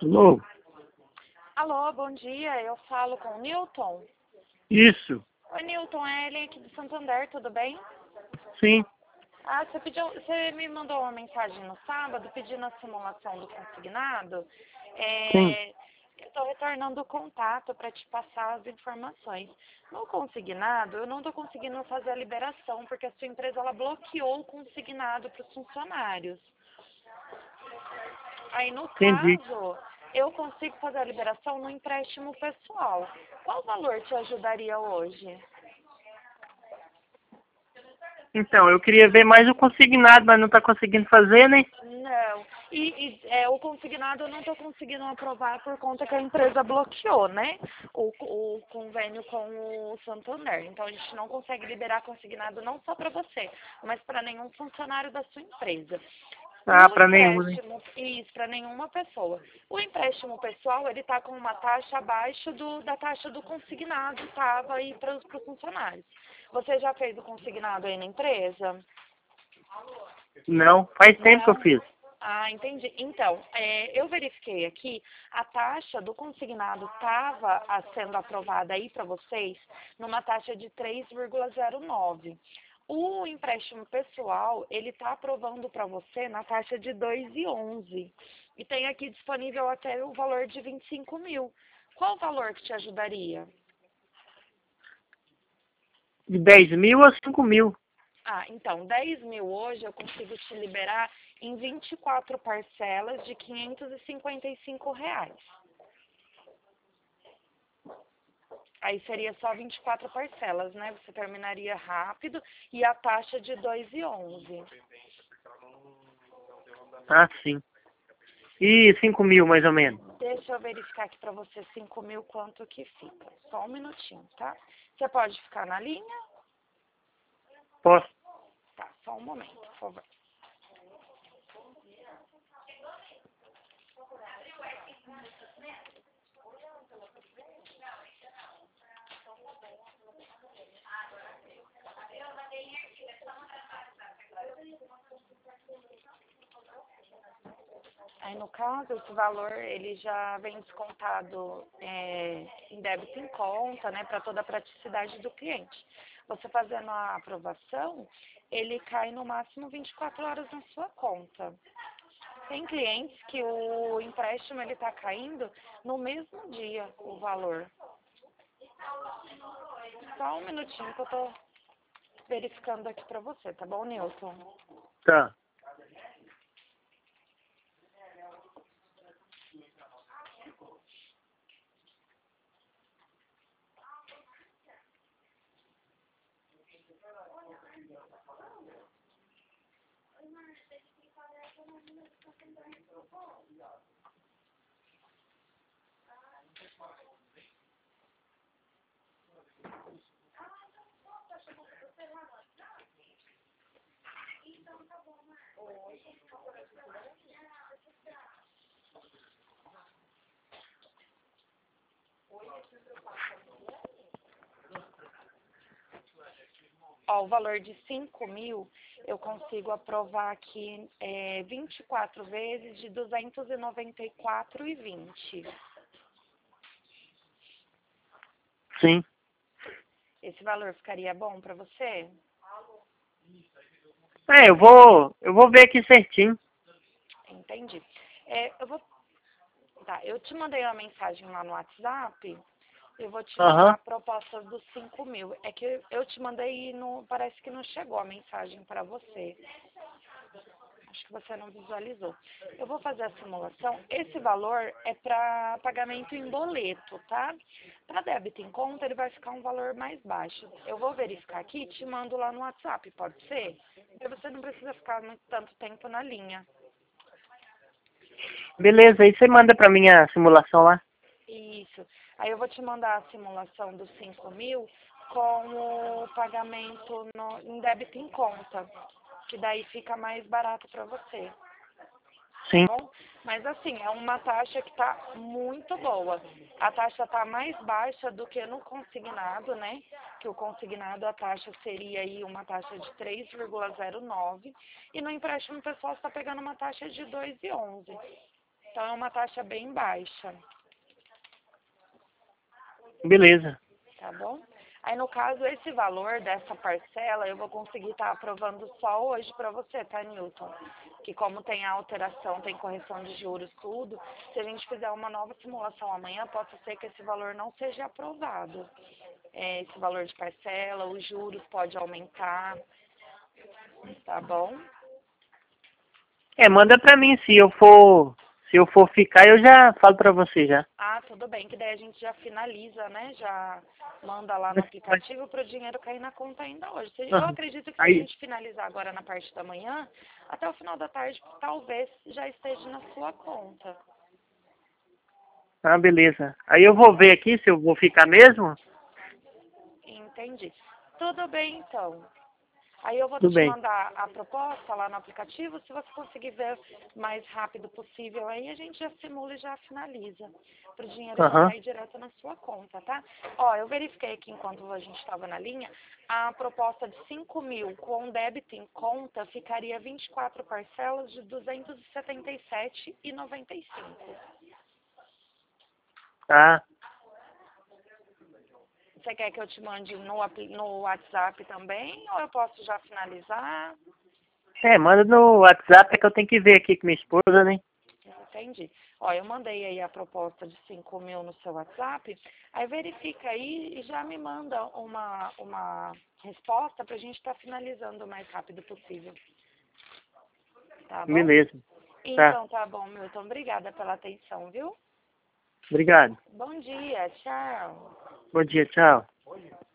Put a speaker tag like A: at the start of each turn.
A: Alô?
B: Alô, bom dia. Eu falo com o Newton.
A: Isso,
B: Oi, Newton, é ele aqui do Santander, tudo bem?
A: sim,
B: Ah, você me mandou uma mensagem no sábado pedindo a simulação do consignado.
A: sim.
B: Eu estou retornando o contato para te passar as informações. No consignado, eu não estou conseguindo fazer a liberação, porque a sua empresa ela bloqueou o consignado para os funcionários. Aí, no
A: Entendi.
B: caso, eu consigo fazer a liberação no empréstimo pessoal. Qual valor te ajudaria hoje?
A: Então, eu queria ver mais o consignado, mas não tá conseguindo fazer, né?
B: Não. O consignado eu não estou conseguindo aprovar por conta que a empresa bloqueou, né? O convênio com o Santander. Então, a gente não consegue liberar consignado não só para você, mas para nenhum funcionário da sua empresa.
A: Ah,
B: O
A: pra nenhum, né?
B: empréstimo, isso, para nenhuma pessoa. O empréstimo pessoal, ele está com uma taxa abaixo da taxa do consignado, estava aí para os funcionários. Você já fez o consignado aí na empresa?
A: Não, faz tempo que eu
B: Não?
A: fiz.
B: Ah, entendi. Então, eu verifiquei aqui, a taxa do consignado estava sendo aprovada aí para vocês numa taxa de 3,09. O empréstimo pessoal, ele está aprovando para você na taxa de 2,11. E tem aqui disponível até o valor de 25 mil. Qual o valor que te ajudaria?
A: De 10.000 a 5.000.
B: Ah, então, 10 mil hoje eu consigo te liberar em 24 parcelas de R$ 555. Aí seria só 24 parcelas, né? Você terminaria rápido e a taxa de 2,11.
A: Ah, sim. E 5.000, mais ou menos.
B: Deixa eu verificar aqui pra você 5 mil quanto que fica. Só um minutinho, tá? Você pode ficar na linha?
A: Posso?
B: Tá, só um momento, por favor. Aí, no caso, esse valor, ele já vem descontado em débito em conta, né, para toda a praticidade do cliente. Você fazendo a aprovação, ele cai no máximo 24 horas na sua conta. Tem clientes que o empréstimo, ele está caindo no mesmo dia, o valor. Só um minutinho que eu estou verificando aqui para você, tá bom, Nilton?
A: Tá.
B: Ó, o valor de 5 mil, eu consigo aprovar aqui 24 vezes de 294,20.
A: Sim.
B: Esse valor ficaria bom para você?
A: É, eu vou ver aqui certinho.
B: Entendi. Eu te mandei uma mensagem lá no WhatsApp. Eu vou te mandar
A: Aham.
B: a proposta dos 5 mil. É que eu te mandei e parece que não chegou a mensagem para você. Acho que você não visualizou. Eu vou fazer a simulação. Esse valor é para pagamento em boleto, tá? Para débito em conta, ele vai ficar um valor mais baixo. Eu vou verificar aqui e te mando lá no WhatsApp, pode ser? Porque você não precisa ficar muito tanto tempo na linha.
A: Beleza, aí você manda pra mim a simulação lá.
B: Isso. Aí eu vou te mandar a simulação dos 5 mil com o pagamento em débito em conta, que daí fica mais barato para você, tá
A: Sim.
B: bom? Mas assim, é uma taxa que tá muito boa. A taxa tá mais baixa do que no consignado, né? Que o consignado, a taxa seria aí uma taxa de 3,09 e no empréstimo pessoal está pegando uma taxa de 2,11. Então é uma taxa bem baixa,
A: Beleza.
B: tá bom? Aí no caso, esse valor dessa parcela eu vou conseguir estar aprovando só hoje para você, tá, Newton? Que como tem a alteração, tem correção de juros, tudo, se a gente fizer uma nova simulação amanhã, pode ser que esse valor não seja aprovado. Esse valor de parcela, os juros pode aumentar, tá bom?
A: Manda pra mim, se eu for ficar, eu já falo pra você já.
B: Ah, tudo bem, que daí a gente já finaliza, né? Já manda lá no aplicativo para o dinheiro cair na conta ainda hoje. Eu
A: Aham.
B: acredito que se a
A: Aí,
B: gente finalizar agora na parte da manhã, até o final da tarde, talvez já esteja na sua conta.
A: beleza. Aí eu vou ver aqui se eu vou ficar mesmo.
B: Entendi. Tudo bem, então. Aí eu vou
A: Tudo
B: te
A: bem.
B: mandar a proposta lá no aplicativo. Se você conseguir ver mais rápido possível, aí a gente já simula e já finaliza. Para o dinheiro já
A: Aham.
B: cair direto na sua conta, tá? Ó, eu verifiquei aqui enquanto a gente estava na linha, a proposta de 5.000 com débito em conta ficaria 24 parcelas de 277,95.
A: Tá.
B: Você quer que eu te mande no WhatsApp também ou eu posso já finalizar?
A: Manda no WhatsApp, que eu tenho que ver aqui com minha esposa, né?
B: Entendi. Ó, eu mandei aí a proposta de 5.000 no seu WhatsApp. Aí verifica aí e já me manda uma resposta para a gente estar finalizando o mais rápido possível. Tá bom?
A: Beleza. Tá.
B: Então tá bom, Milton. Obrigada pela atenção, viu?
A: Obrigado.
B: Bom dia. Tchau.
A: Bom dia, tchau.